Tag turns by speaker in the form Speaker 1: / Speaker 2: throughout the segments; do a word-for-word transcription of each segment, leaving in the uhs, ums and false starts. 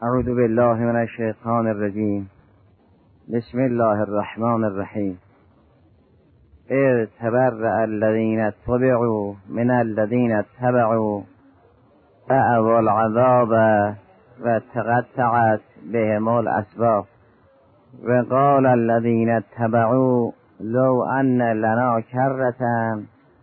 Speaker 1: اعوذ بالله من الشیطان الرجیم. بسم الله الرحمن الرحیم. اذ تبرأ الذین اتبعوا من الذین اتبعوا رأوا العذاب و تقطعت بهم الاسباب و قال الذین اتبعوا لو ان لنا کرة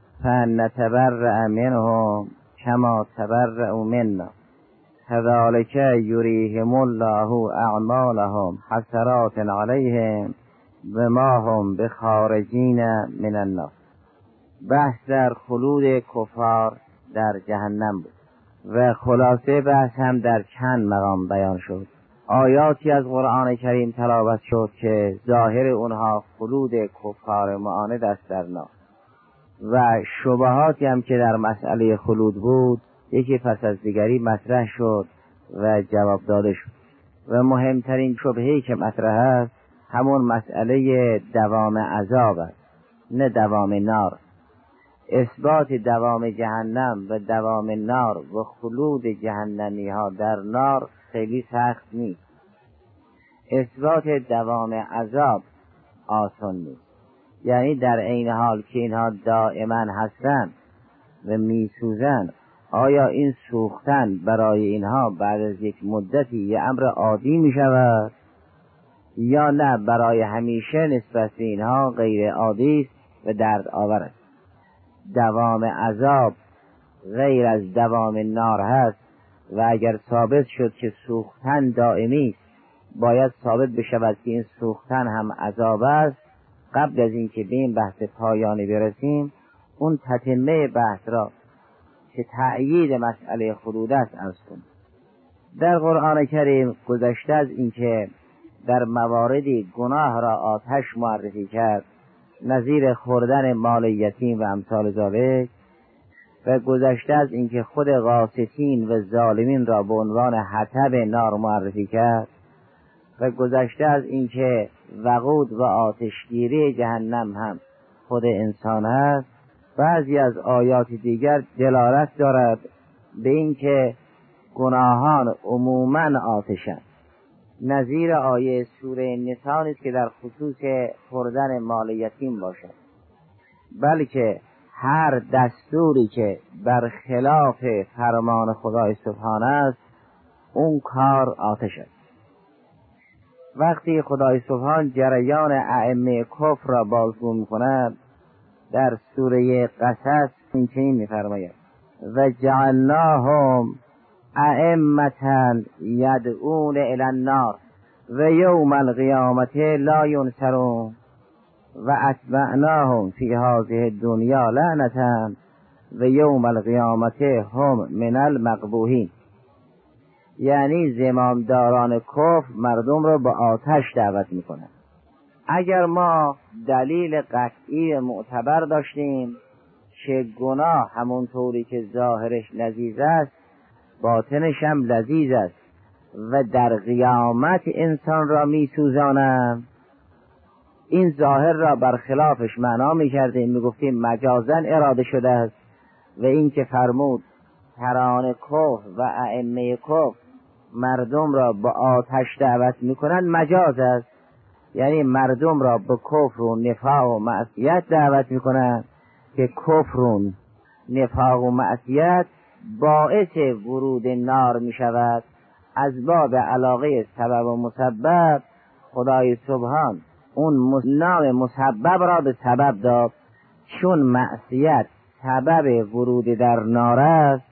Speaker 1: فنتبرأ منهم کما تبرأوا منا كذلك يريهم الله اعمالهم حسرات عليهم وما هم بخارجین من النار. بحث در خلود کفار در جهنم بود و خلاصه بحث هم در چند مقام بیان شد. آیاتی از قرآن کریم تلاوت شد که ظاهر اونها خلود کفار معاند است در نار و شبهاتی هم که در مسئله خلود بود یکی پس از دیگری مطرح شد و جواب داده شد و مهمترین شبهه‌ای که مطرح است همون مسئله دوام عذاب است، نه دوام نار. اثبات دوام جهنم و دوام نار و خلود جهنمی ها در نار خیلی سخت نیست. اثبات دوام عذاب آسان نیست. یعنی در عین حال که اینها دائما هستند و میسوزن، آیا این سوختن برای اینها بعد از یک مدتی یه امر عادی می شود یا نه برای همیشه نسبت به اینها غیر عادی است و درد آور است؟ دوام عذاب غیر از دوام نار هست و اگر ثابت شد که سوختن دائمی است باید ثابت بشود که این سوختن هم عذاب است. قبل از اینکه به این بحث پایانی برسیم اون تتمه بحث را که تأیید مسئله خلود است عرض کنیم. در قرآن کریم گذشته از اینکه در مواردی گناه را آتش معرفی کرد نظیر خوردن مال یتیم و امثال ذالک، و گذشته از اینکه خود غاسطین و ظالمین را به عنوان حطب نار معرفی کرد و گذشته از اینکه وقود و آتشگیری جهنم هم خود انسان است. بعضی از آیات دیگر دلالت دارد به اینکه گناهان عموماً آتشند، نظیر آیه سوره نساء است که در خصوص خوردن مال یتیم باشد، بلکه هر دستوری که برخلاف فرمان خدای سبحانه است اون کار آتش است. وقتی خدای سبحان جریان ائمه کفر را بازگو می‌کند در سوره قصص اینچنین می‌فرماید و جعلناهم ائمة یدعون الی النار و یوم القیامة لا ینصرون و اتبعناهم فی هذه الدنیا لعنة و یوم القیامة هم من المقبوحین. یعنی زمامداران کفر مردم را به آتش دعوت میکنند. اگر ما دلیل قطعی معتبر داشتیم که گناه همونطوری که ظاهرش لذیذ است باطنش هم لذیذ است و در قیامت انسان را می سوزانند، این ظاهر را برخلافش معنا می کردیم، می گفتیم مجازن اراده شده است. و این که فرمود سران کفر و ائمه کفر مردم را به آتش دعوت می کنند مجاز است، یعنی مردم را به کفر و نفاق و معصیت دعوت می کنند که کفر و نفاق و معصیت باعث ورود نار می شود. از باب علاقه سبب و مسبب خدای سبحان اون نام مسبب را به سبب داد، چون معصیت سبب ورود در نار است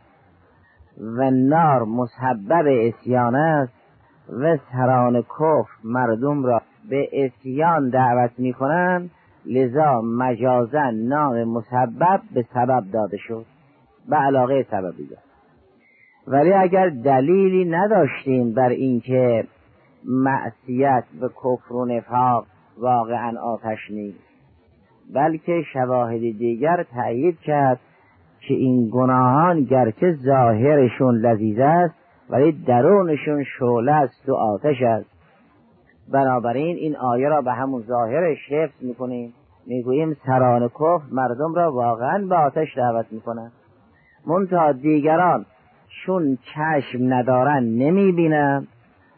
Speaker 1: و نار مسبب اسیان است و سران کفر مردم را به اسیان دعوت می کنند، لذا مجازن نام مسبب به سبب داده شد به علاقه سببی داد. ولی اگر دلیلی نداشتیم بر اینکه معصیت و کفر و نفاق واقعا آتش نیست، بلکه شواهد دیگر تأیید کرد که این گناهان گرچه ظاهرشون لذیذ است ولی درونشون شعله است و آتش است، بنابراین این آیه را به همون ظاهرش حفظ میکنیم، میگوییم سران کفر مردم را واقعا به آتش دعوت میکنند. منتها دیگران چون چشم ندارن نمیبینن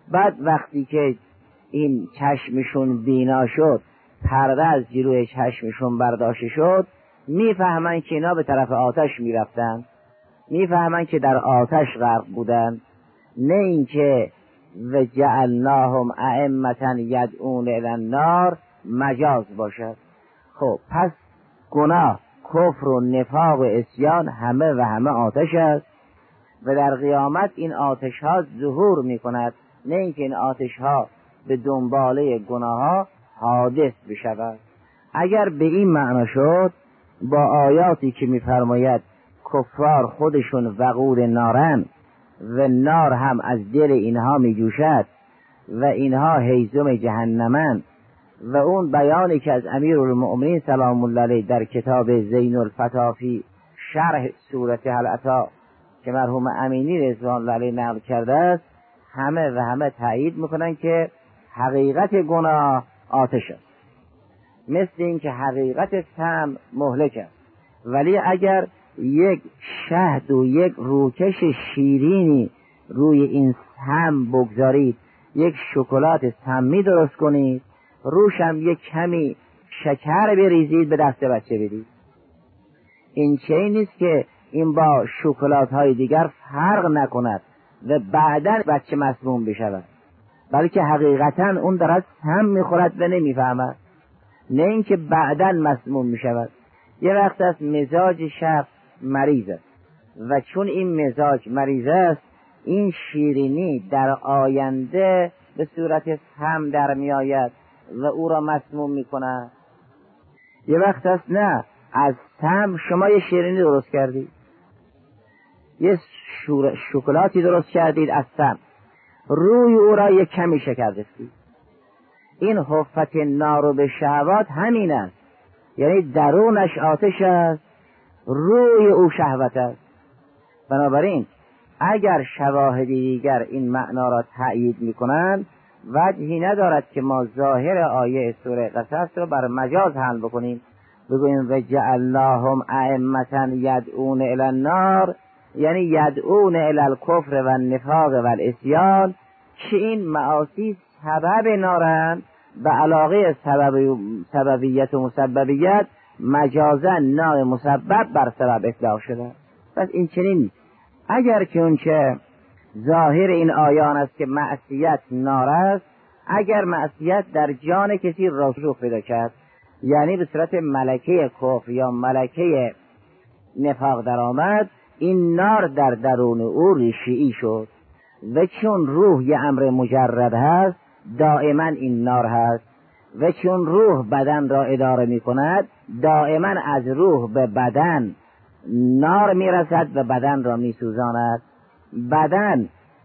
Speaker 1: بعد وقتی که این چشمشون بینا شد، پرده از جلوی چشمشون برداشته شد، میفهمن که اینا به طرف آتش میرفتن، میفهمن که در آتش غرق بودن، نه اینکه و جعلناهم ائمة یدعون الی النار مجاز باشد. خب پس گناه، کفر و نفاق و عصیان همه و همه آتش است و در قیامت این آتش ها ظهور می کند، نه اینکه این آتش ها به دنباله گناه ها حادث بشود. اگر به این معنا شد، با آیاتی که می‌فرماید کفار خودشون وقود نارن و نار هم از دل اینها می جوشد و اینها هیزم جهنمن، و اون بیانی که از امیرالمؤمنین سلام الله علیه در کتاب زین الفتافی شرح سورت هل اتی که مرحوم امینی رضوان الله علیه نقل کرده است، همه و همه تایید میکنن که حقیقت گناه آتش است، مثل این که حقیقت سم مهلک است. ولی اگر یک شهد و یک روکش شیرینی روی این سم بگذارید، یک شکلات سمی درست کنید، روش هم یک کمی شکر بریزید، به دست بچه بدید، این چه نیست که این با شکلات های دیگر فرق نکند و بعداً بچه مسموم بشود، بلکه حقیقتاً اون دارد سم میخورد و نمیفهمد، نه اینکه بعداً مسموم میشود. یه وقت است مزاج شخص مریض است و چون این مزاج مریض است، این شیرینی در آینده به صورت سم در می آید و او را مسموم می کند. یه وقت است نه، از سم شما یه شیرینی درست کردید، یه شور... شکلاتی درست کردید از سم، روی او را یک کمی شکر دستید. این حفت نار به شهوات همین است، یعنی درونش آتش است، روی او شهوت است. بنابراین اگر شواهدی دیگر این معنا را تأیید میکنند، وجهی ندارد که ما ظاهر آیه سوره قصص را بر مجاز حمل بکنیم، بگوییم و جعلناهم ائمة یدعون الی النار، یعنی یدعون الی الکفر و النفاق و العصیان، که این معاصی سبب نارند، به علاقه سبب سببیت و مسببیت مجازا نار مسبب بر سبب اطلاق شده. پس این چنین اگر که اون که ظاهر این آیان است که معصیت نار است، اگر معصیت در جان کسی رسوخ پیدا کرد، یعنی به صورت ملکه کفر یا ملکه نفاق در آمد، این نار در درون او ریشه‌ای شد و چون روح یه امر مجرد هست، دائما این نار هست و چون روح بدن را اداره می کند، دائما از روح به بدن نار می رسد و بدن را می سوزاند. بدن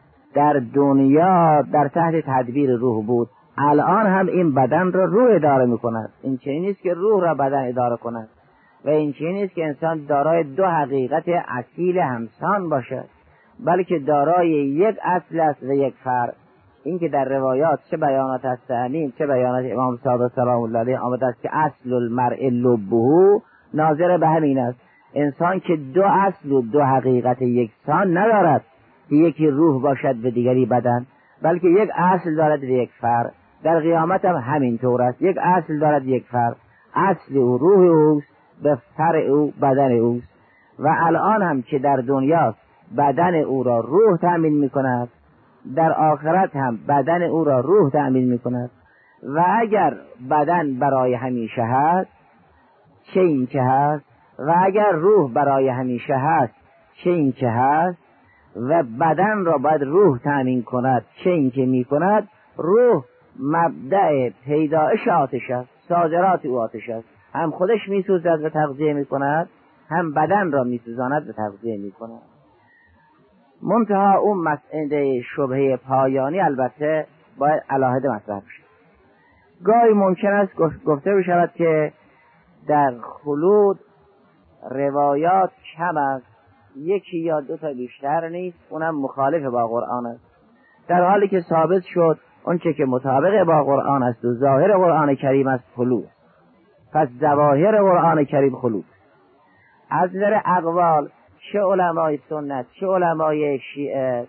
Speaker 1: در دنیا در تحت تدبیر روح بود، الان هم این بدن را روح اداره می کند. این چنین نیست که روح را بدن اداره کند و این چنین نیست که انسان دارای دو حقیقت اصیل همسان باشد، بلکه دارای یک اصل است و یک فرع. این که در روایات چه بیانات از تعلیم چه بیانات امام صادق سلام الله علیه آمده است که اصل المرء لبه، ناظر به همین است. انسان که دو اصل و دو حقیقت یکسان ندارد که یکی روح باشد و دیگری بدن، بلکه یک اصل دارد و یک فرع. در قیامت هم همین طور است، یک اصل دارد یک فرع، اصل او روح اوست، به فرع او بدن اوست. و الان هم که در دنیاست بدن او را روح تأمین می کند، در آخرت هم بدن او را روح تأمین می کند. و اگر بدن برای همیشه هست، چه این که هست، و اگر روح برای همیشه هست، چه این که هست، و بدن را باید روح تأمین کند، چه این که می کند. روح مبدأ پیدایش آتش است، صادرات او آتش است، هم خودش می سوزد و تغذیه می کند، هم بدن را می سوزاند و تغذیه می کند. منتها اون مسئله شبهه پایانی البته باید علاهده مطرح بشه. گاهی ممکن است گفته بشود که در خلود روایات کم است، یکی یا دو تا بیشتر نیست، اونم مخالف با قرآن است، در حالی که ثابت شد اون چه که مطابق با قرآن است و ظاهر قرآن کریم است خلود. پس ظواهر قرآن کریم خلود. از نظر اقوال چه علمای سنت چه علمای شیعه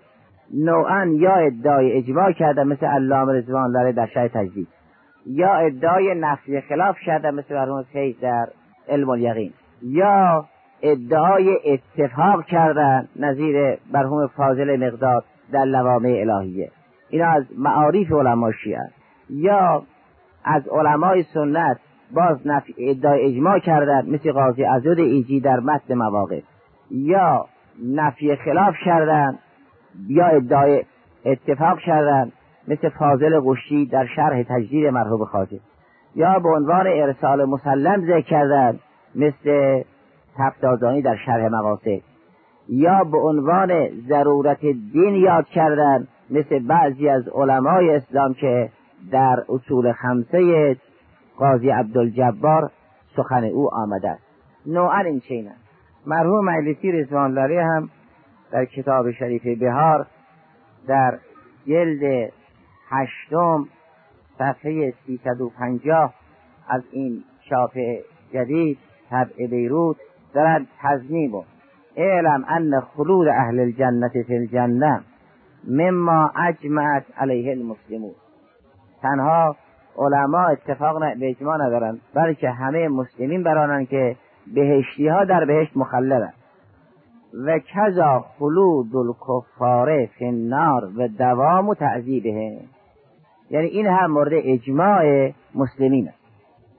Speaker 1: نوعا یا ادعای اجماع کرده مثل علامه رضوان الله در شرح تجدید، یا ادعای نفی خلاف کرده مثل مرحوم فیض در علم الیقین، یا ادعای اتفاق کردن نظیر مرحوم فاضل مقداد در لوامع الهیه. اینا از معارف علما شیعه. یا از علمای سنت باز نفی ادعای اجماع کردن مثل قاضی عضد ایجی در متن مواقف، یا نفی خلاف کردن یا ادعای اتفاق کردن مثل فاضل قشی در شرح تجدید مرحوم خواجه، یا به عنوان ارسال مسلم ذکر کردن مثل تفتازانی در شرح مقاصد، یا به عنوان ضرورت دین یاد کردن مثل بعضی از علمای اسلام که در اصول خمسه قاضی عبدالجبار سخن او آمده است. نوعا این چینه. مرحوم مجلسی رضوان الله هم در کتاب شریف بهار در جلد هشتم صفحه سیصد و پنجاه از این چاپ جدید طبع بیروت دارد تضمین بود: اعلم ان خلود اهل الجنة فی الجنة مما اجمعت علیه المسلمون. تنها علما اتفاق به اجماع ندارند، بلکه همه مسلمین برانند که بهشتی ها در بهشت مخلدند. و کذا خلود الکفار فی النار و دوام تعذیبهم. یعنی این هم مورد اجماع مسلمین است.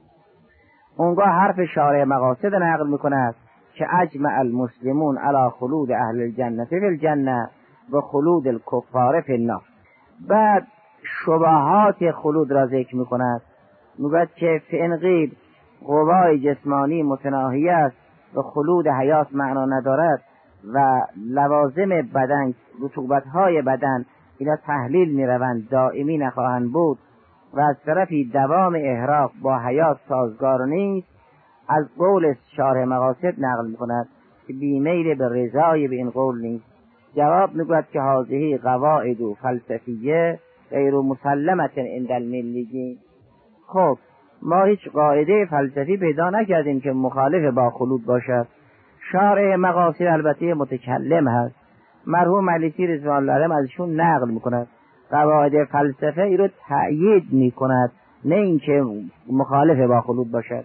Speaker 1: اونگاه حرف شارع مقاصد نقل میکند که اجمع المسلمون علی خلود اهل الجنة فی الجنة و خلود الکفار فی النار. بعد شبهات خلود را ذکر میکند، میگوید که فإن قیل قوای جسمانی متناهی است و خلود حیات معنا ندارد و لوازم بدن، رطوبت‌های بدن اینا تحلیل میروند، دائمی نخواهند بود و از طرفی دوام احراق با حیات سازگار نیست، از قول شارح مقاصد نقل میکند که بیمیل به رضای به این قول نیست. جواب میگوید که هذه قواعد و فلسفیه غیر مسلمت عند الملیین. خب ما هیچ قاعده فلسفی پیدا نکردیم که مخالف با خلود باشد. شارح مقاصد البته متکلم هست، مرحوم مجلسی رضوان الله ازشون نقل میکند، قواعد فلسفه ای رو تأیید میکند، نه اینکه مخالف با خلود باشد.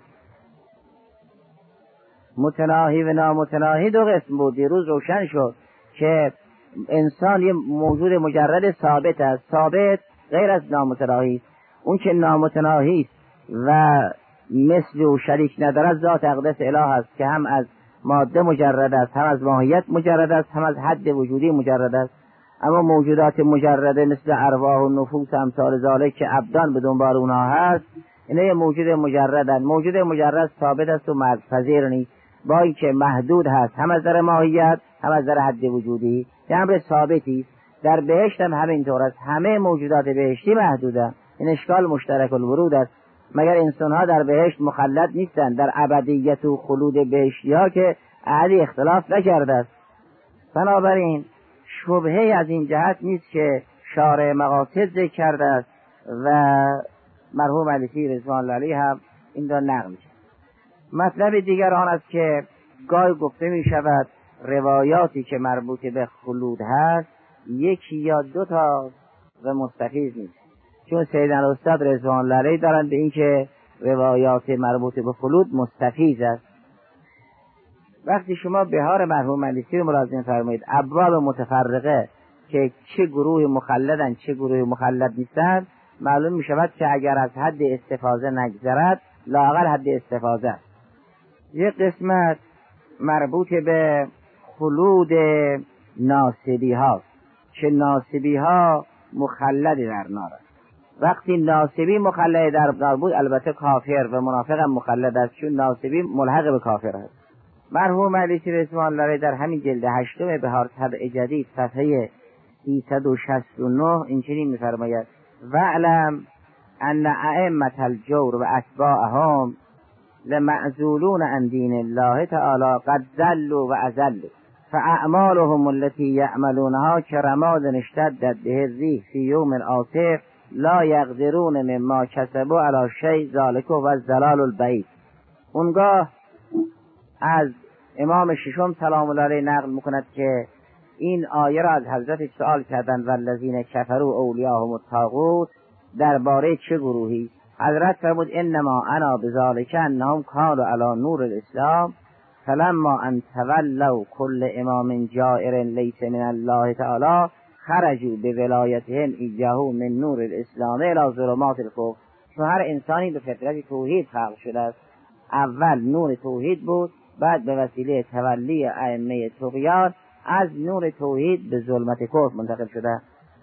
Speaker 1: متناهی و نامتناهی دو قسم بود. دیروز روشن شد که انسان یه موجود مجرد ثابت است، ثابت غیر از نامتناهی است. اون که نامتناهی است و مثل و شریک ندارد ذات اقدس اله است که هم از ماده مجرد است، هم از ماهیت مجرد است، هم از حد وجودی مجرد است. اما موجودات مجرده مثل ارواح و نفوس امثال ذالک که ابدان به دنبال اونها هست، اینا یه موجود مجردن. موجود مجرد ثابت است و مرزپذیر نیست، با اینکه محدود هست هم از نظر ماهیت هم از نظر حد وجودی، یه امر ثابتی است. در بهشت هم همینطور است، همه موجودات بهشتی محدودند. این اشکال مشترک الورود است، مگر انسان‌ها در بهشت مخلد نیستند؟ در ابدیت و خلود بهشتی ها که احدی اختلاف نکرده است. بنابراین شبهه از این جهت نیست که شارع مقاصد ذکر کرده است و مرحوم مجلسی رضوان الله علیه هم این را نقل می‌کند. مطلب دیگر آن است که گاهی گفته می شود روایاتی که مربوط به خلود هست یکی یا دو تا و مستفیض نیست، چون سیدنا استاد رضوان الله علیه دارند به این که روایات مربوط به خلود مستفیض است. وقتی شما بهار مرحوم مجلسی رو ملاحظه فرمایید، ابواب متفرقه که چه گروه مخلدن چه گروه مخلد نیستند، معلوم می شود که اگر از حد استفاضه نگذرد لااقل حد استفاضه است. یک قسمت مربوط به خلود ناصبی هاست که ناصبی ها مخلد در نار است. وقتی ناصبی مخلد در نار بود البته کافر و منافق هم مخلد است، چون ناصبی ملحق به کافر است. مرحوم مجلسی رضوان الله در همین جلد هشتم بهار طبع جدید صفحه سیصد و شصت و نه اینچنین می‌فرماید: واعلم ان ائمة الجور و اتباعهم لمعزولون عن دین الله تعالی قد ضلوا و اضلوا فاعمالهم التي يعملونها كرماد اشتدت به الريح في يوم عاصف لا يقدرون مما كسبوا على شيء ذلك و الضلال البعید. اونگاه از امام ششم سلام الله علیه نقل میکند که این آیه را از حضرت سوال کردند والذین کفروا اولیاءهم الطاغوت، درباره چه گروهی؟ حضرت فرمود انما انا بذالک انهم کانوا علی نور الاسلام فلما ان تولوا کل امام جائر لیس من الله تعالی خرجوا بولایتهم ایجاهوا من نور الاسلام الی ظلمات الکفر. چون هر انسانی به فطرت توحید خلق شده است، اول نور توحید بود، بعد به وسیله تولی ائمه طغیان از نور توحید به ظلمت کفر منتقل شده.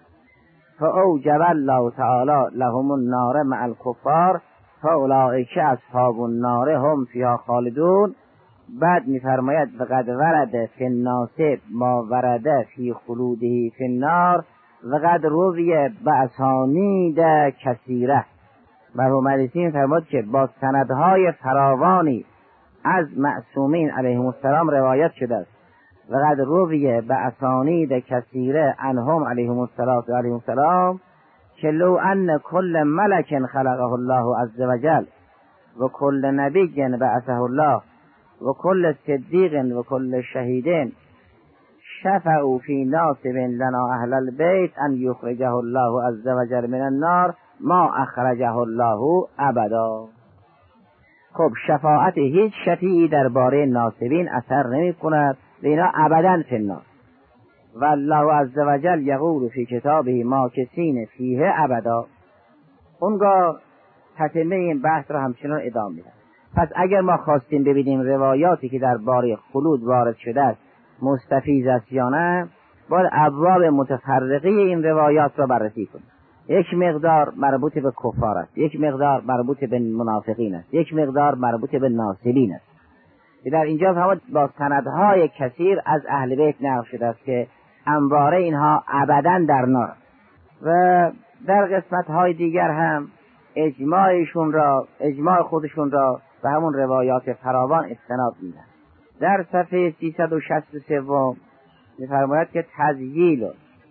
Speaker 1: فاوجب الله تعالی لهم النار مع الکفار فاولئک اصحاب النار هم فیها خالدون. بعد میفرماید وقد ورد فی الناس ما ورد فی خلوده فی النار وقد روی باسانید کثیره. مرحوم علیسی میفرماید که با سندهای فراوانی از معصومین علیهم السلام روایت شده است. وقد روی باسانید کثیره عنهم علیهم السلام و علیهم السلام که لو ان کل ملک خلقه الله عز وجل و کل نبی بعثه الله و کل صدیق و کل شهیدین شفعوا فی ناصب لنا اهل البیت ان یخرجه الله عز وجل من النار ما اخرجه الله ابدا. خب شفاعت هیچ شفیعی درباره ناصبین اثر نمی کند و اینا ابدا فی النار. و الله عز وجل یقول فی کتابه ماکثین فیه ابدا. اونگاه تتمه این بحث را همچنان ادامه میدن. پس اگر ما خواستیم ببینیم روایاتی که درباره خلود وارد شده است مستفیض است یا نه، باید ابواب متفرقه این روایات را بررسی کنیم. یک مقدار مربوط به کفار است، یک مقدار مربوط به منافقین است، یک مقدار مربوط به ناصبین است. در اینجا فهمید با سندهای کثیر از اهل بیت نقل شده است که انباره اینها ابدا در نار. و در قسمت‌های دیگر هم اجماعشون را اجماع خودشون را به همون روایات فراوان استناد میدن. در صفحه سیصد و شصت و سه می‌فرماید که تذییل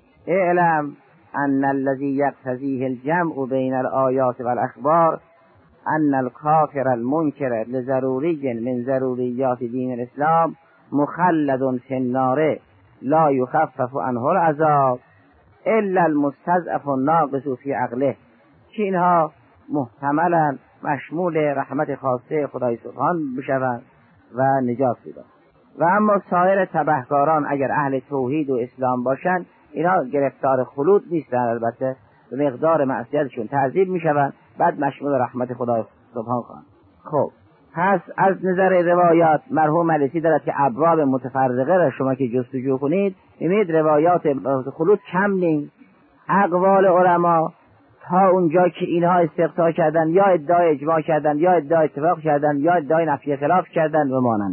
Speaker 1: اعلم ان الذي يقتضيه الجمع بين الآیات والاخبار ان الکافر المنکر لضروری من ضروریات دین الاسلام مخلد فی النار لا یخفف عنه العذاب الا المستضعف الناقص فی عقله، که اینها محتملا مشمول رحمت خاصه خدای سبحان بشوند و نجات پیدا. و اما سایر تبهکاران اگر اهل توحید و اسلام باشند اینا گرفتار خلود نیستند، البته به مقدار معصیتشون تعذیب میشوند بعد مشمول رحمت خدای سبحان خواهند. خب پس از نظر روایات مرحوم علیسی دارد که ابواب متفرقه را شما که جستجو کنید می‌بینید روایات خلود کم نیست. اقوال علما تا اونجا که اینها استقطاع کردن یا ادعای اجماع کردن یا ادعای اتفاق کردن یا ادعای نفی خلاف کردن و مانند.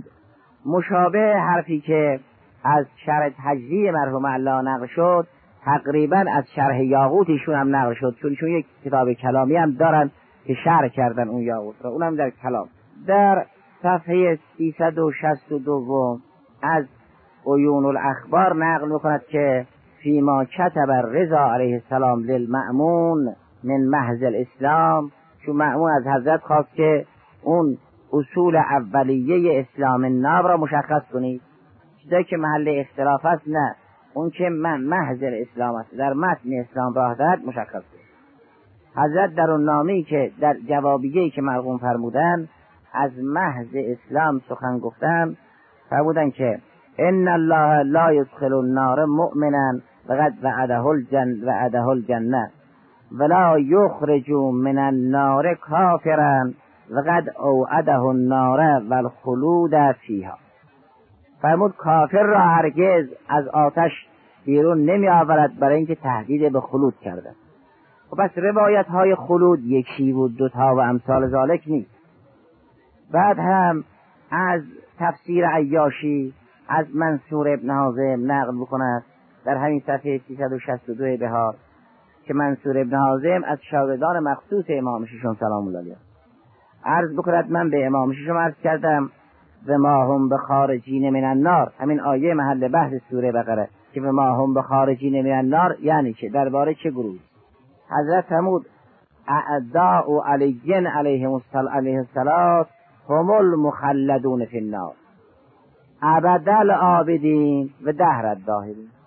Speaker 1: مشابه حرفی که از شرح تجزیه مرحوم الله نقل شد تقریبا از شرح یاقوتیشون هم نقل شد، چون چون یک کتاب کلامی هم دارن که شرح کردن اون یاقوت را، اونم در کلام. در صفحه سیصد و شصت و دو از عیون الاخبار نقل میکند که فیما کتب رضا علیه السلام للمأمون من محض الاسلام، چون مأمون از حضرت خواست که اون اصول اولیه اسلام ناب را مشخص کنید، چیزایی که محل اختلاف است نه، اون که من محض الاسلام است در متن اسلام راه دهد مشخص کنید. حضرت در اون نامی که در جوابیه‌ای که مرحوم فرمودن از محض اسلام سخن گفتن، فرمودن که ان الله لا يدخل النار مؤمنا وقد وعده الجنه وعده الجنه ولا يخرج من النار کافرا وقد اوعده النار والخلود فيها. فرمود کافر را هرگز از آتش بیرون نمی آورد برای اینکه تهدید به خلود کرده. خب پس روایت های خلود یکی و دوتا و امثال ذالک نیست. بعد هم از تفسیر عیاشی از منصور ابن حازم نقل بکند در همین صفحه سیصد و شصت و دو بهار که منصور ابن حازم از شاگردان مخصوص امام ششم سلام الله علیه عرض بکند من به امام ششم عرض کردم و ما هم بخارجین من النار، همین آیه محل بحث سوره بقره که و ما هم بخارجین من النار یعنی چه، درباره چه گروه؟ حضرت فرمود اعداء علی علیهم السلام هم المخلدون فی النار ابد العابدین و دهر الداهرین.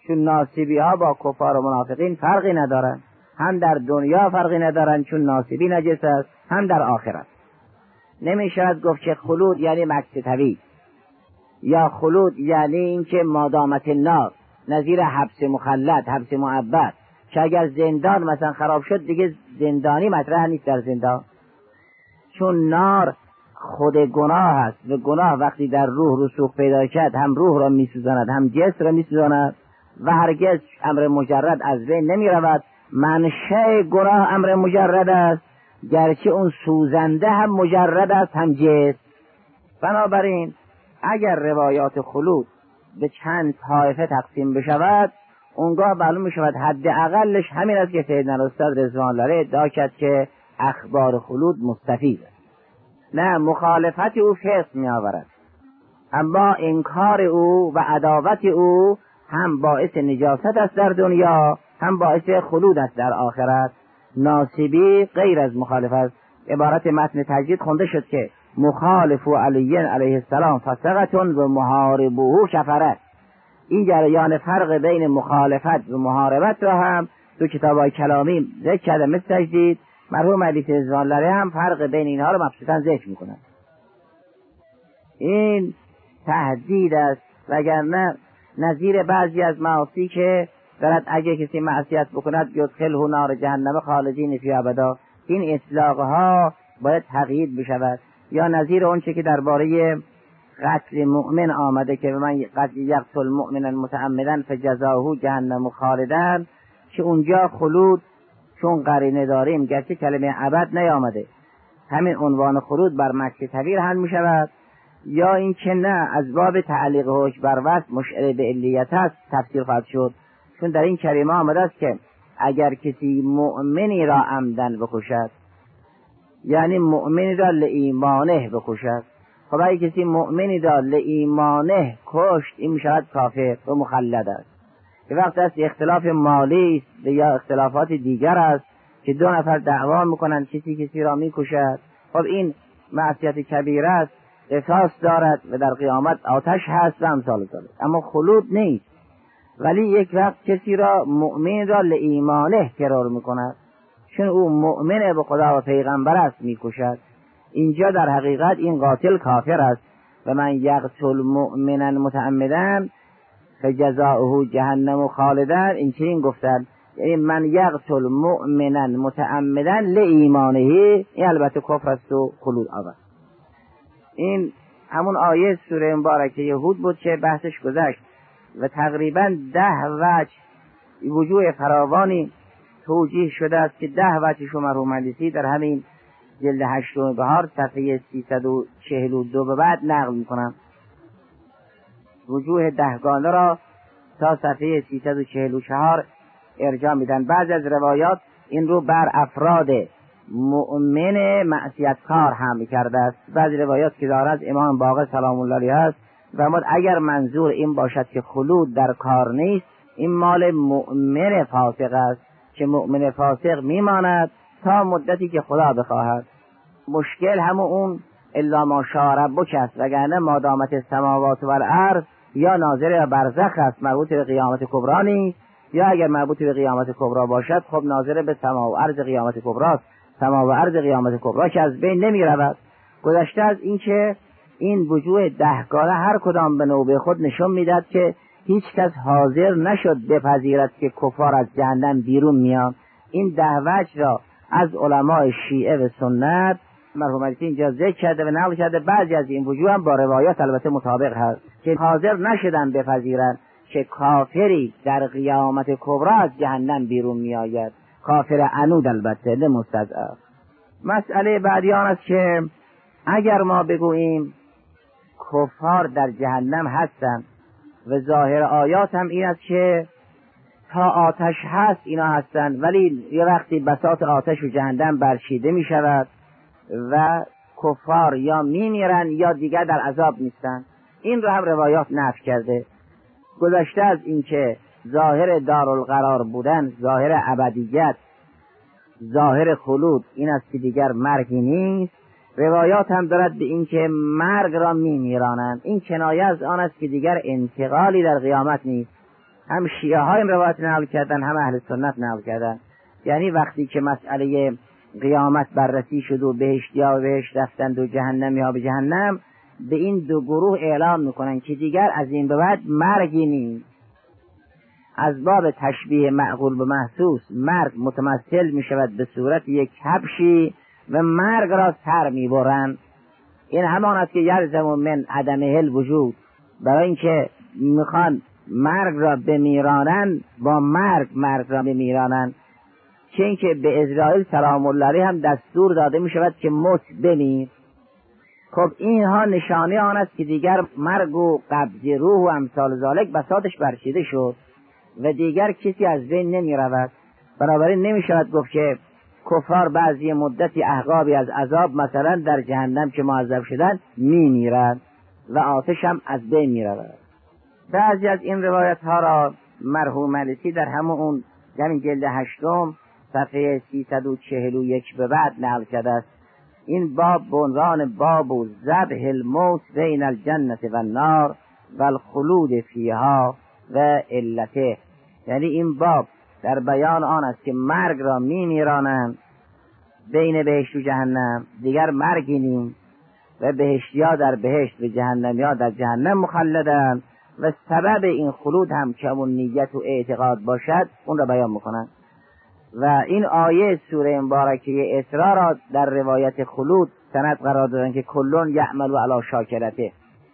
Speaker 1: چون ناصبی ها با کفار و منافقین فرقی ندارن، هم در دنیا فرقی ندارن چون ناصبی نجس است، هم در آخرت. نمی شود گفت که خلود یعنی مکث طویل، یا خلود یعنی اینکه مادامت النار، نظیر حبس مخلد، حبس مؤبد، که اگر زندان مثلا خراب شد دیگه زندانی مطرح نیست در زندان، چون نار خود گناه است و گناه وقتی در روح رسوخ پیدا کرد هم روح را میسوزاند هم جسم را میسوزاند و هرگز امر مجرد از بین نمی رود. منشأ گناه امر مجرد است، گرچه اون سوزنده هم مجرد است هم جسم. بنابراین اگر روایات خلود به چند طایفه تقسیم بشود، اونگاه معلوم می شود حد اقلش همین است که سیدنا استاد رضوان الله ادعا کرد که اخبار خلود مستفید است. نه، مخالفت او فسق می آورد، اما انکار او و عداوت او هم باعث نجاست است در دنیا، هم باعث خلود است در آخرت. ناصبی غیر از مخالف است. عبارت متن تجدید خونده شد که مخالف علی علیه السلام فسقتون و محاربوه کفره. این جریان فرق بین مخالفت و محاربت را هم تو کتاب‌های کلامی ذکر کرده، مثل تجدید. مرحوم علی رضوان الله هم فرق بین اینها رو مبسوطاً ذکر میکنند. این تهدید است، وگرنه نظیر بعضی از معاصی که دارد اگه کسی معصیت بکند یدخله نار جهنم خالدین فی ابدا، این اطلاقها باید تقیید بشود. یا نظیر اون چه که درباره قتل مؤمن آمده که من قتل یقتل مؤمنا متعمدا فجزاؤه جهنم خالدا، که اونجا خلود چون قرینه داریم گرچه کلمه ابد نیامده، همین عنوان خلود بر مکث طویل حل می شود. یا این که نه، از باب تعلیق حکم بر وصف مشعر به علیت است تفسیر خواهد شد، چون در این کلمه آمده است که اگر کسی مؤمنی را عمدن بکشد، یعنی مؤمنی را لایمانه بکشد. خب اگه کسی مؤمنی را لایمانه کشت، این می شود کافر و مخلد است. یه وقت است اختلاف مالی است یا اختلافات دیگر است که دو نفر دعوا میکنند کسی کسی را میکشد، خب این معصیت کبیره است، قصاص دارد و در قیامت آتش هست و امثال ذلک. اما خلود نیست. ولی یک وقت کسی را مؤمن را لایمانه قرار میکند، چون او مؤمن به خدا و پیغمبر است میکشد، اینجا در حقیقت این قاتل کافر است. و من یقتل مؤمنا متعمدا فجزاؤه جهنم خالدا، این چه این گفتن، یعنی من یقتل مؤمنا متعمدا لایمانه، این البته کفر است و خلود آور. این همون آیه سوره مبارکه یهود بود که بحثش گذشت و تقریبا ده وجه وجوه فراوانی توجیه شده است که ده وجهش رو مرحوم مجلسی در همین جلد هشتم بهار صفحه سیصد و چهل و دو به بعد نقل میکنم. وجوه دهگانه را تا صفحه سیصد و چهل و چهار ارجاع میدن. بعض از روایات این رو بر افراد مؤمن معصیتکار حمل کرده است. بعض روایات که دارد امام باقر سلام الله علیه است و اگر منظور این باشد که خلود در کار نیست، این مال مؤمن فاسق است که مؤمن فاسق میماند تا مدتی که خدا بخواهد. مشکل همون اون الا ما شاء ربک است، وگرنه ما دامت السماوات و الارض یا ناظر برزخ است، مربوط به قیامت کبری نیست. یا اگر مربوط به قیامت کبری باشد خب ناظر به سما و ارض قیامت کبری است، سما و ارض قیامت کبری که از بین نمی رود. گذشته از این که این وجوه دهگانه هر کدام به نوبه خود نشون میداد که هیچ کس حاضر نشد بپذیرد که کفار از جهنم بیرون میان. این ده وجه را از علمای شیعه و سنت مرحوم علی اینجا ذکر کرده و نقل کرده. بعضی از این وجوه هم با روایات البته مطابق هست که حاضر نشدن بپذیرند که کافری در قیامت کبری از جهنم بیرون می آید، کافر عنود البته نه مستضعف. مسئله بعدی آن است که اگر ما بگوییم کفار در جهنم هستند و ظاهر آیات هم این است که تا آتش هست اینا هستند، ولی یه وقتی بساط آتش و جهنم برچیده می شود و کفار یا می میرن یا دیگر در عذاب نیستند، این رو هم روایات نفی کرده. گذشته از این که ظاهر دارالقرار بودن، ظاهر ابدیت، ظاهر خلود این است که دیگر مرگی نیست، روایات هم دارد به این که مرگ را می میرانند. این کنایه از آن است که دیگر انتقالی در قیامت نیست.
Speaker 2: هم شیعه ها این روایت نقل کردن، هم اهل سنت نقل کردن. یعنی وقتی که مسئله قیامت بررسی شد و بهشتی ها به بهشت رفتند و جهنمی ها به جهنم، به این دو گروه اعلام میکنن که دیگر از این به بعد مرگی نیست. از باب تشبیه معقول به محسوس، مرگ متمثل می شود به صورت یک کبشی و مرگ را سر می برند. این همان است که یلزم من عدمه الوجود، برای اینکه میخوان مرگ را بمیرانند با مرگ مرگ را بمیرانند. چه اینکه به اسرائیل سلام الله علیه هم دستور داده می شود که مت بمیر. خب اینها نشانه آن است که دیگر مرگ و قبض روح و امثال ذالک بساطش برچیده شد و دیگر کسی از بین نمی رود. بنابراین نمی شود گفت که کفار بعضی مدتی احقابی از عذاب مثلا در جهنم که معذب شدن می میرند و آتش هم از بین می رود. بعضی از این روایت ها را مرحوم ملکی در همون اون همین جلد هشتم صفحه سیصد و چهل و یک به بعد نقل کرده است. این باب به عنوان باب و ذبح الموت بین الجنة و النار و الخلود فیها و علته، یعنی این باب در بیان آن است که مرگ را می میرانند بین بهشت و جهنم، دیگر مرگی نیست و بهشتی ها در بهشت و جهنمی ها در جهنم مخلدند و سبب این خلود هم که اون نیت و اعتقاد باشد اون را بیان میکنند. و این آیه سوره مبارکه اسراء را در روایت خلود سند قرار دادن که کلون یعمل و علی شاکرته.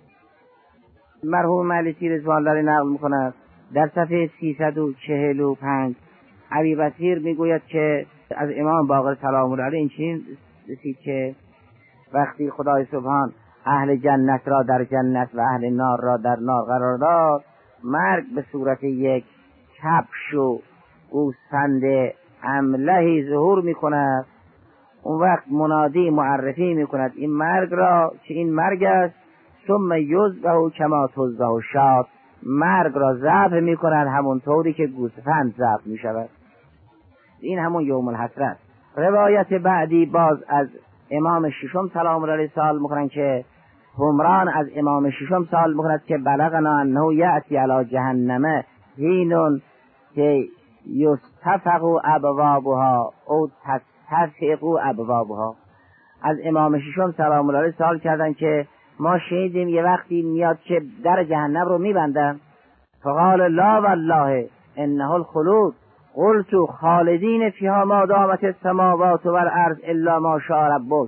Speaker 2: مرحوم ملکی رضوان الله نقل میکند در صفحه سیصد و چهل و پنج ابی بصیر میگوید که از امام باقر سلام الله علیه این چنین رسید که وقتی خدای سبحان اهل جنت را در جنت و اهل نار را در نار قرار داد، مرگ به صورت یک کبش و گوسفند املهی ظهور میکند. اون وقت منادی معرفی میکند این مرگ را که این مرگ است، ثم یذبح کما تذبح الشاة، مرگ را ذبح میکنند همون طوری که گوسفند ذبح میشود. این همون یوم الحسرت. روایت بعدی باز از امام ششم سلام الله علیه سوال میکنند که همران از امام ششم سوال میکند که بلغنا انه یأتی علی جهنم حین که یستفق ابوابها او تستفق ابوابها. از امام ششم سلام الله علیه سوال کردن که ما شنیدیم یه وقتی میاد که در جهنم رو میبندن. فقال لا والله انه الخلود قلت خالدین فیها ما دامت السماوات والارض الا ما شاء ربک.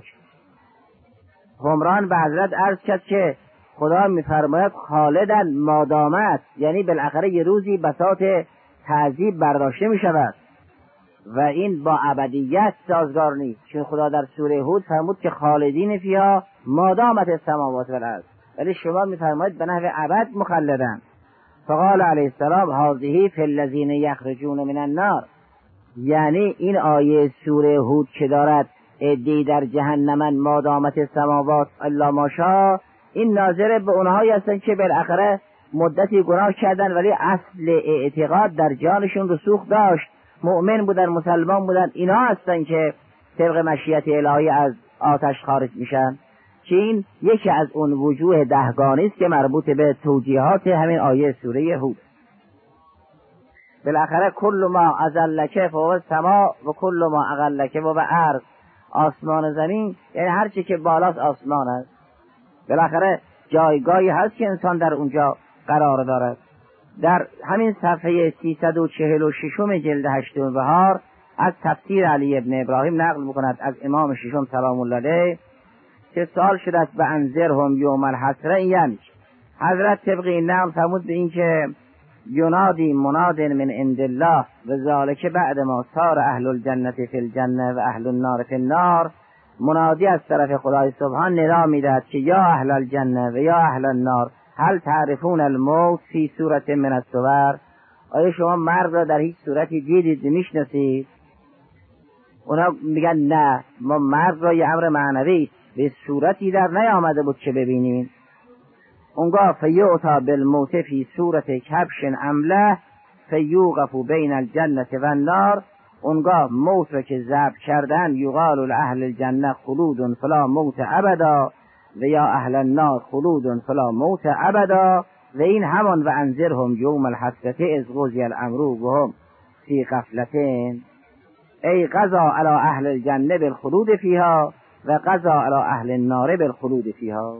Speaker 2: همران به حضرت عرض کرد که خدا میفرماید خالدن مادامت، یعنی بالاخره یه روزی بساط تعذیب برداشته میشود و این با ابدیت سازگار نیست، چون خدا در سوره هود فرمود که خالدین فیها مادامت السماوات والارض، ولی شما میفرمایید به نحو ابد مخلدن. فقال علیه السلام هذه فی الذین یخرجون من النار، یعنی این آیه سوره هود که دارد عده‌ای در جهنمن مادامت السماوات الا ما شاء، این ناظر به اونهایی هستند که بالاخره مدتی گناه کردن ولی اصل اعتقاد در جانشون رسوخ داشت، مؤمن بودن، مسلمان بودن. اینا هستن که طبق مشیت الهی از آتش خارج میشن. که این یکی از اون وجوه دهگانی است که مربوط به توجیهات همین آیه سوره هود. بالاخره کل ما ازلک فوق السما و کل ما اقلک و ارض، آسمان و زمین یعنی هر چی که بالاست آسمان است. بالاخره جایگاهی هست که انسان در اونجا قرار دارد. در همین صفحه سیصد و چهل و ششم جلد هشتم بهار از تفسیر علی ابن ابراهیم نقل میکند از امام ششم سلام الله علیه که سوال شده است به انذرهم یوم الحسره، یعنی حضرت طبق این نقل فرمود به این که ینادی مناد من عند الله و ذالک بعد ما صار اهل الجنه فی الجنه و اهل النار فی النار. منادی از طرف خدای سبحان ندا میدهد که یا اهل الجنه و یا اهل النار هل تعرفون الموت فی صورت من الصور، آیا شما مرگ را در هیچ صورتی دیدید میشناسید؟ اونا میگن نه، ما مرگ را یه امر معنوی به صورتی در نیامده بود که ببینیم. اونگاه فیعطا بالموت فی صورت کبش امله فیوقف بین الجنه و النار، اونگاه موت را که ذبح کردن یقال لاهل الجنه خلود فلا موت ابدا و یا اهل النار خلود فلا موت ابدا، و این همان و انذرهم یوم الحسرة اذ قضی الامر وهم فی غفلة ای قضا علی اهل الجنه بالخلود فیها و قضا علی اهل النار بالخلود فیها.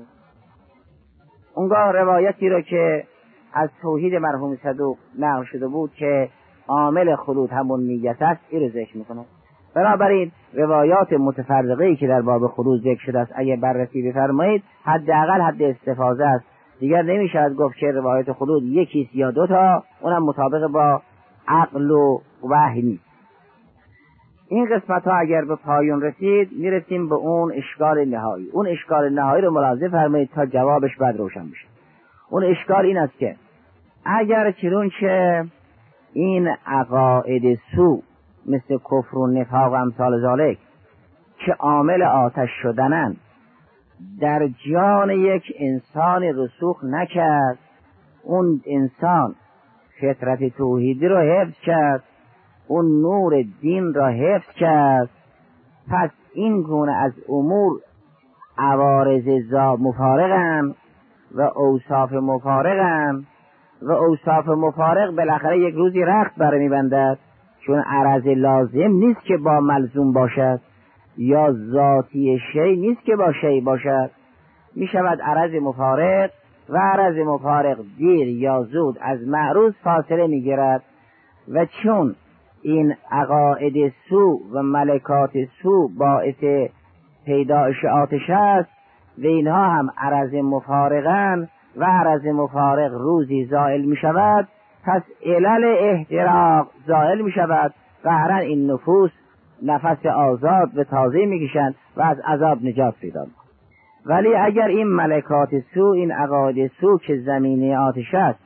Speaker 2: اونگاه روایتی رو که از توحید مرحوم صدوق نقل شده بود که عامل خلود همون نیت است، این رو ذکر میکنه. بنابراین روایات متفرقه‌ای که در باب خلود ذکر شده است اگه بررسی بفرمایید حداقل حد استفاضه است، دیگر نمیشود گفت که روایت خلود یکیست یا دوتا، اونم مطابق با عقل و وحی نیست. این قسمت ها اگر به پایان رسید میرسیم به اون اشکال نهایی. اون اشکال نهایی رو ملاحظه فرمایید تا جوابش بعد روشن بشه. اون اشکال این است که اگر چنانچه این عقاید سو مثل کفر و نفاق و امثال ذالک که عامل آتش شدنن در جان یک انسان رسوخ نکرد، اون انسان فطرت توحیدی رو حفظ کرد، اون نور دین را حفظ کرد، پس این گونه از امور عوارض زا مفارقن و اوصاف مفارقن و اوصاف مفارق بالاخره یک روزی رخت برمی بندد، چون عرض لازم نیست که با ملزوم باشد یا ذاتی شی نیست که با شی باشد. می شود عرض مفارق و عرض مفارق دیر یا زود از معروض فاصله می گیرد و چون این عقاید سو و ملکات سو باعث پیدایش آتش است و اینها هم عرض مفارقن و عرض مفارق روزی زائل می شود، پس علل احتراق زائل می شود، قهرن این نفوس نفس آزاد به تازه می کشند و از عذاب نجات پیدا می کنند. ولی اگر این ملکات سو، این عقاید سو که زمینه آتش است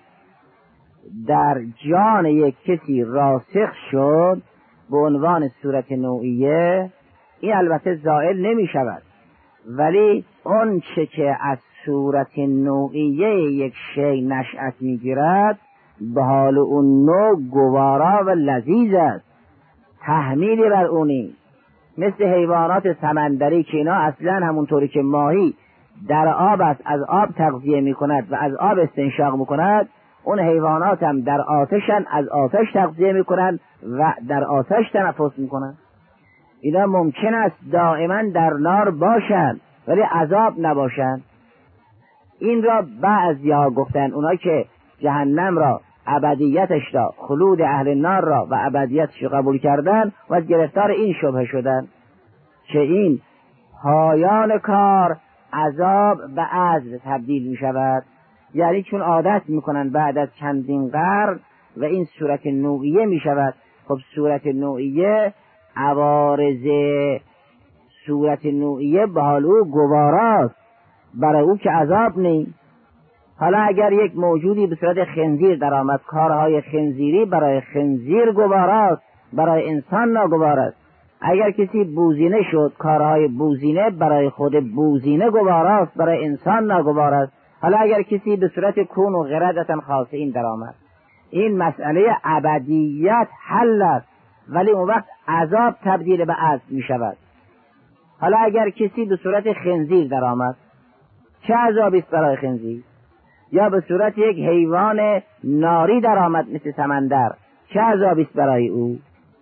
Speaker 2: در جان یک کسی راسخ شد به عنوان صورت نوعیه، این البته زائل نمی شود، ولی اون چه که از صورت نوعیه یک شی نشأت می گیرد به حال اون نوع گوارا و لذیذ است، تحمیلی بر اونی، مثل حیوانات سمندری که اینا اصلا همونطوری که ماهی در آب است از آب تغذیه می کند و از آب استنشاق می کند، اون حیوانات هم در آتشن از آتش تغذیه می کنند و در آتش تنفس می کنند. اینا ممکن است دائما در نار باشند ولی عذاب نباشند. این را بعضی‌ها گفتن، اونا که جهنم را ابدیتش را، خلود اهل نار را و ابدیتش را قبول کردن و گرفتار این شبهه شدن که این پایان کار عذاب به عذر تبدیل می شود، یعنی چون عادت می کنن بعد از چندین قرن و این صورت نوعیه می شود. خب صورت نوعیه عوارض صورت نوعیه به حال او گواراست، برای او که عذاب نیست. حالا اگر یک موجودی به صورت خنزیر در آمد، کارهای خنزیری برای خنزیر گواراست، برای انسان ناگوار است. اگر کسی بوزینه شد، کارهای بوزینه برای خود بوزینه گواراست، برای انسان ناگوار است. حالا اگر کسی به صورت کون و غردتن خاصه این در آمد، این مسئله ابدیت حل است، ولی اون وقت عذاب تبدیل به عذاب می شود. حالا اگر کسی به صورت خنزیر در آمد، چه عذابی است برای خنزیر؟ یا به صورت یک حیوان ناری در آمد مثل سمندر، چه عذابی است برای او؟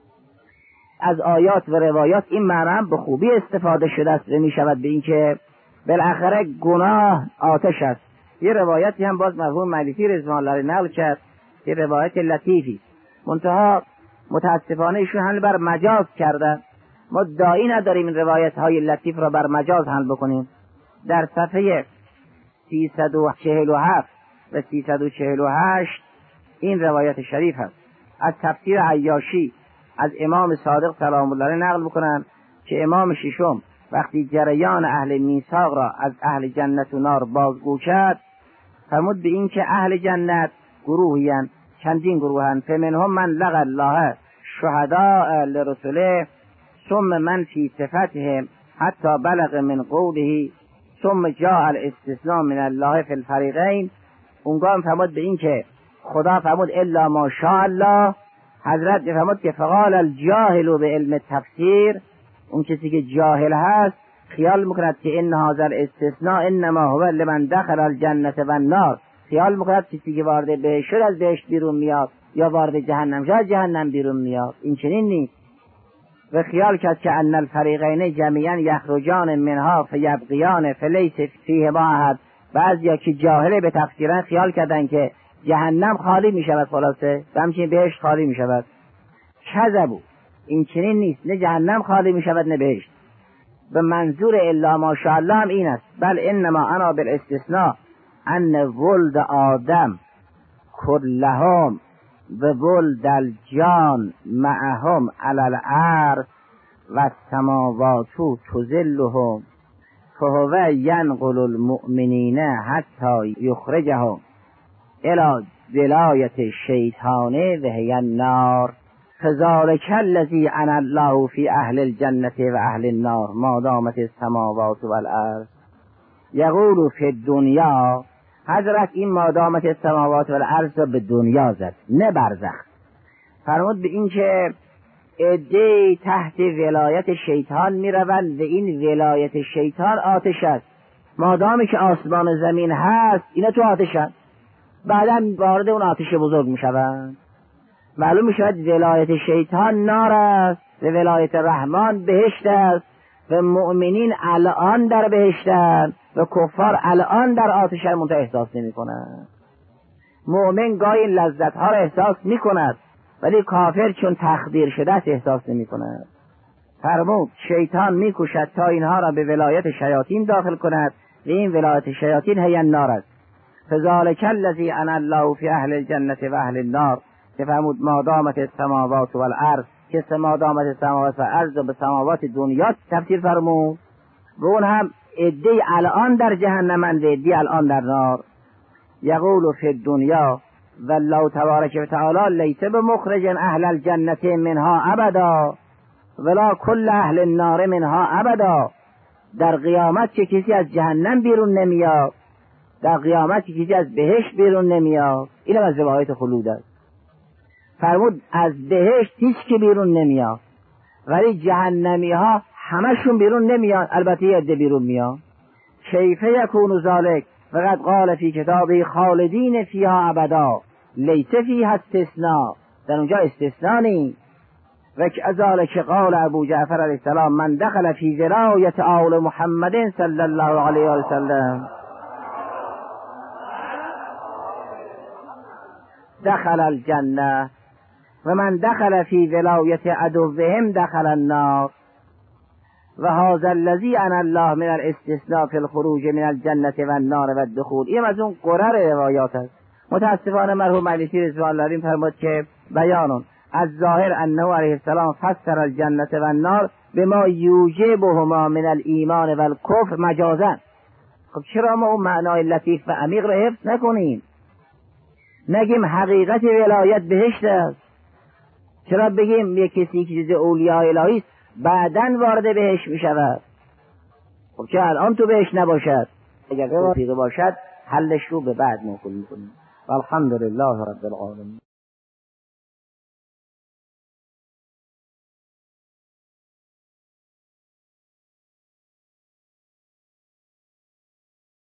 Speaker 2: از آیات و روایات این معنی به خوبی استفاده شده است و می شود به این که بالاخره گناه آتش است. یه روایتی هم باز مرحوم ملیکی رضوان الله نقل کرد، یه روایت لطیفی، منتها متاسفانه ایشون حمل بر مجاز کردن. ما داعی نداریم این روایت های لطیف را بر مجاز حمل بکنیم. در صفحه سیصد و چهل و هفت و سیصد و چهل و هشت این روایت شریف هست. از تفسیر عیاشی از امام صادق سلام الله علیه نقل بکنن که امام ششم وقتی جریان اهل میثاق را از اهل جنت و نار بازگو کرد، فرمود به این که اهل جنت گروهیان، چندین گروهن، فمنهم من لقى الله شهداء لرسله ثم من فی صفتهم حتی بلغ من قوله ثم جاء الاستثناء من الله فی الفریقین. اونگاه فرمود به این که خدا فرمود الا ما شاء الله، حضرت فرمود که فقال الجاهل به علم تفسیر، اون کسی که جاهل هست خیال میکند که ان هذا الاستثناء انما هو لمن دخل الجنه و النار، خیال میکند کسی که وارد بهشت شد از بهشت بیرون میاد یا وارد جهنم شد از جهنم بیرون میاد. این چنین نیست. و خیال کرد که ان الفریقین جمیعا یخرجان منها فیبقیان فلیس فیه ما احد. بعضیا که جاهله به تفسیرن خیال کردن که جهنم خالی میشود، خلاصه و همچنین بهشت خالی میشود. کذبوا، این چنین نیست، نه جهنم خالی میشود نه بهشت. به منظور الا ماشاءالله هم این است، بل انما انا بالاستثناء ان ولد آدم کلهم و ولد الجان معهم علی الارض و السماوات تذلهم فهو ینقل المؤمنین حتی یخرجهم الی ولایت الشیطان و هی النار فذلک الذی انا الله فی اهل الجنة و اهل النار ما دامت السماوات والارض. یقول فی الدنیا، حضرت این ما دامت السماوات والارض را به دنیا زد نه برزخ. فرمود به این که عده‌ای تحت ولایت شیطان می روند و این ولایت شیطان آتش است. مادامی که آسمان و زمین هست اینا تو آتش هست، بعدا وارد اون آتش بزرگ می شوند. معلوم می شود ولایت شیطان نار است و ولایت رحمان بهشت است و مؤمنین الان در بهشتند و کفار الان در آتش منتها احساس نمی کنند. مؤمن گاهی لذت ها را احساس می کند ولی کافر چون تخدیر شده است احساس نمی کند. فرمود شیطان می کوشد تا اینها را به ولایت شیاطین داخل کند و این ولایت شیاطین هی النار است. فذلک الذی انا الله فی اهل الجنة و اهل النار. که فرمود ما دامت السماوات والارض، که ما دامت السماوات والارض و به سماوات دنیا تفسیر فرمود و اون هم عده‌ای الان در جهنمند و عده‌ای الان در نار. یقول فی الدنیا والله تبارک و تعالی لیس بمخرج اهل الجنة منها ابدا ولا کل اهل النار منها ابدا. در قیامت که کسی از جهنم بیرون نمیاد، در قیامت که کسی از بهشت بیرون نمیاد. اینم از روایت خلود است. فرمود از بهشت هیچ که بیرون نمیاد ولی جهنمی ها همشون بیرون نمیاد، البته یه عده بیرون میاد. کیف یکون ذلک؟ فقط قال فی کتابه خالدین فیها ابدا لیس فیها استثناء. در اونجا استثناء نیست. و کذالک قال ابو جعفر علیه السلام من دخل فی ولایت آل محمد صلی الله علیه و سلم دخل الجنه و من دخل فی ولایت عدوهم دخل النار و هذا الذی انا الله من الاستثناء فی الخروج من الجنة و النار و الدخول. این از اون قرر روایات است. متاسفانه مرحوم مجلسی رضوان الله علیه فرمود که بیانون از ظاهر انه علیه السلام فسر الجنة و النار بما یوجبهما من الایمان و الکفر مجازا. خب چرا ما اون معنای لطیف و عمیق را حفظ نکنیم؟ نگیم حقیقت ولایت بهشت است. چرا بگیم یک کسی که جز اولیاء الهی است بعداً وارد بهشت می شود؟ خب چه الان تو بهشت نباشد؟ اگر توفیق باشد حلش رو به بعد موکول می کنیم. والحمدلله رب العالمین.